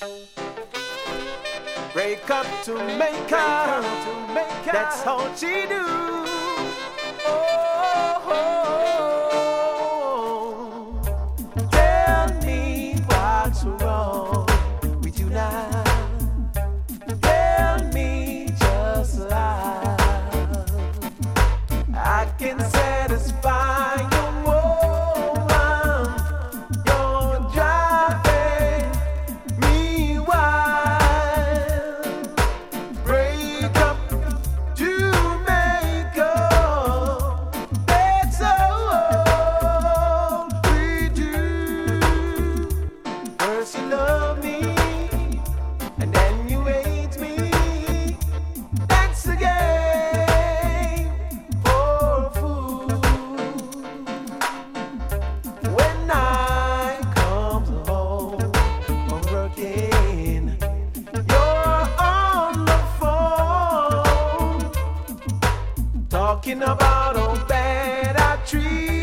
Break up to make up, that's all she do. Oh, tell me what's wrong with you now. Tell me just lie. I can satisfy your woman. You're driving me wild. Break up to make up. That's all we do. First you love me, and then you hate me. That's the game for a fool. When I come home from working, you're on the phone talking about how bad I treat